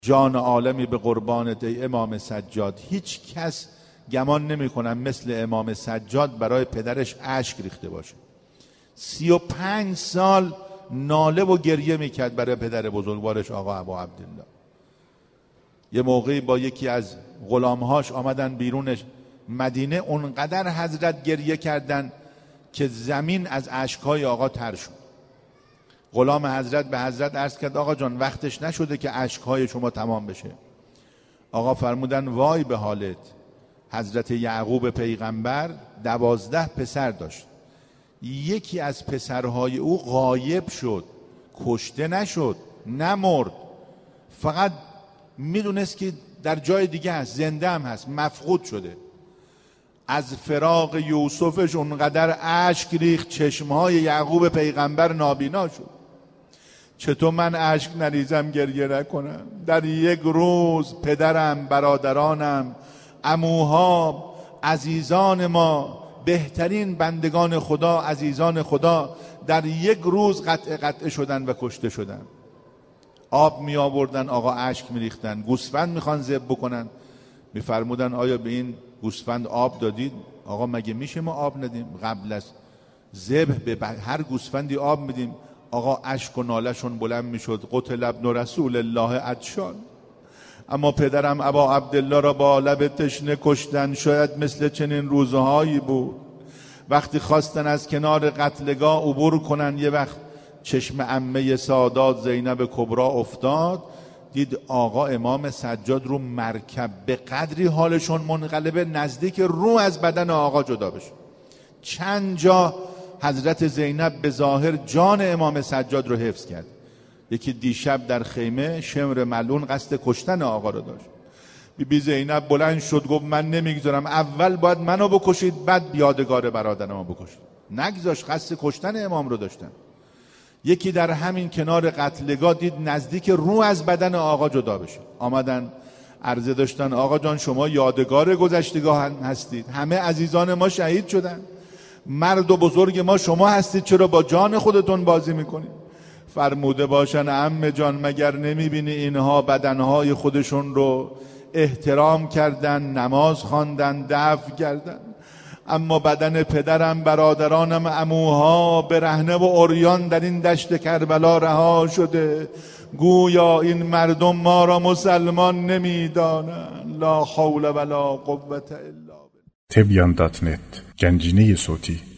جان عالمی به قربانت ای امام سجاد. هیچ کس گمان نمی کنم مثل امام سجاد برای پدرش اشک ریخته باشه. 35 سال ناله و گریه میکرد برای پدر بزرگوارش آقا ابا عبدالله. یه موقعی با یکی از غلامهاش آمدن بیرون مدینه، اونقدر حضرت گریه کردن که زمین از اشکهای آقا تر شد. غلام حضرت به حضرت عرض کرد آقا جان وقتش نشده که اشکهای شما تمام بشه؟ آقا فرمودن وای به حالت. حضرت یعقوب پیغمبر 12 پسر داشت، یکی از پسرهای او غایب شد، کشته نشد، نمرد، فقط میدونست که در جای دیگه هست، زنده هم هست، مفقود شده. از فراق یوسفش اونقدر اشک ریخت چشمهای یعقوب پیغمبر نابینا شد. چطور من اشک نریزم گریه نکنم؟ در یک روز پدرم، برادرانم، عموها، عزیزان ما، بهترین بندگان خدا، عزیزان خدا در یک روز قطع شدن و کشته شدن. آب می آوردن، آقا اشک می ریختن. گوسفند میخوان ذبح بکنن، میفرمودن آیا به این گوسفند آب دادید؟ آقا مگه میشه ما آب ندیم؟ قبل از ذبح به هر گوسفندی آب میدیم. آقا اشک و نالهشون بلند میشد قتل ابن رسول الله عطشان. اما پدرم ابا عبدالله را با لب تشنه کشتن. شاید مثل چنین روزهایی بود وقتی خواستن از کنار قتلگاه عبور کنن، یه وقت چشم عمه سادات زینب کبرا افتاد، دید آقا امام سجاد رو مرکب، به قدری حالشون منقلبه نزدیک رو از بدن آقا جدا بشه. چند جا حضرت زینب به ظاهر جان امام سجاد رو حفظ کرد. یکی دیشب در خیمه شمر ملعون قصد کشتن آقا رو داشت. بی زینب بلند شد گفت من نمیگذارم، اول باید منو بکشید بعد یادگار برادرمو بکشید. نگذاشت، قصد کشتن امام رو داشتن. یکی در همین کنار قتلگاه دید نزدیک رو از بدن آقا جدا بشه. آمدن عرضه داشتن آقا جان شما یادگار گذشتگاه هستید، همه عزیزان ما شهید شدن، مرد و بزرگ ما شما هستید، چرا با جان خودتون بازی میکنید؟ فرموده باشن عمه جان مگر نمیبینی اینها بدنهای خودشون رو احترام کردن، نماز خواندن، دفع کردن، اما بدن پدرم، برادرانم، عموها برهنه و عریان در این دشت کربلا رها شده. گویا این مردم ما را مسلمان نمیدانند. لا حول ولا قوة الا بالله. tebyan.net گنجینه صوتی